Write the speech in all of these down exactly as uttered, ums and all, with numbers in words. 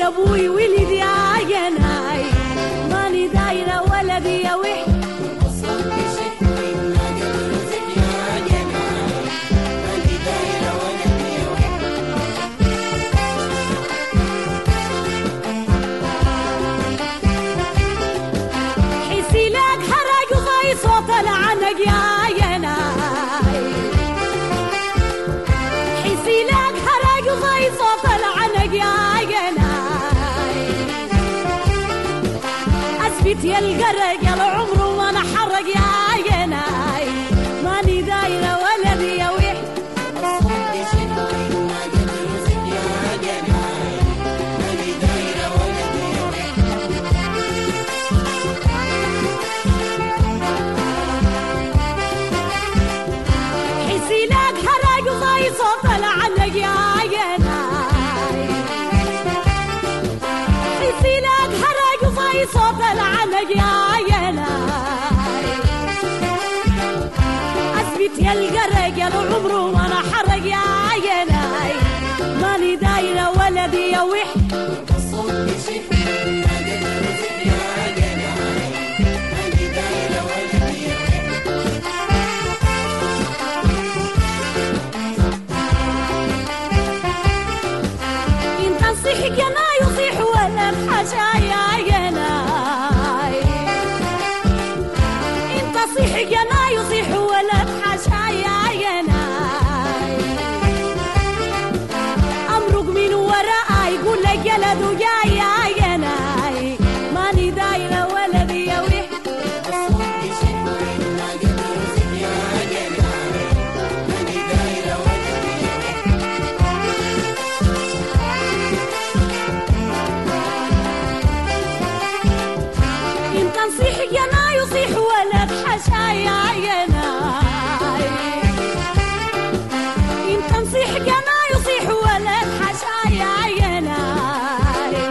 يا ابوي ولدي يا جناي ماني دايره ولدي يا وح حسي لك حرق وضاي صوت العنق يا جناي حسي لك حرق وضاي صوت العنق يا جناي اثبت يا القرق يا العمر وانا حرق يا جناي ماني دايره ولدي يا وح حسي لك حرق وضاي صوت العنق يا جناي حسي لك حرق وضاي صوت العنق يا جناي اثبت يا القرق يا العمر وانا حرق يا جناي ماني دايره ولدي يا وح صيح جناي وصيح ولا بحاجة يا جناي انت صيح جناي وصيح ولا بحاجة يا جناي امرق من وراء يقول لك جلد وجاي يا جناي ماني دايره ولدي يا وح صيح جناي وصيح ولا بحاجة يا جناي انت نصيح جناي وصيح ولا بحاجة يا جناي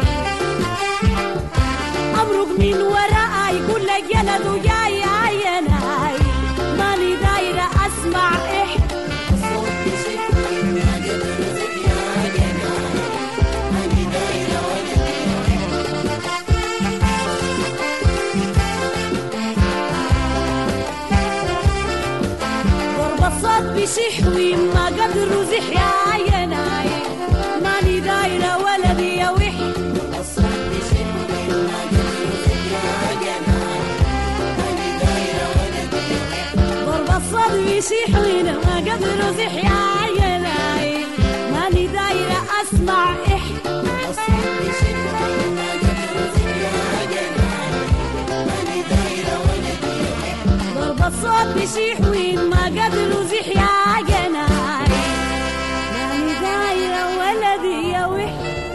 امرق من وراء يقول لك جلد وجاي يا جناي ماني دايره اسمع اح الصوت بيشح وما قدر وزح يا جناي ماني دايره ولدي يا وح الصوت بيشح وما قدر وزح يا جناي ماني دايره ولدي يا وح ضرب الصوت بيشح وما قدر وزح يا جناي ماني دايره اسمع اح الصوت بيشح وما قدر وزح يا جناي ماني دايره ولدي يا وح ضرب الصوت بيشح وما قدر وزح يا جناي ماني دايره ولدي يا وح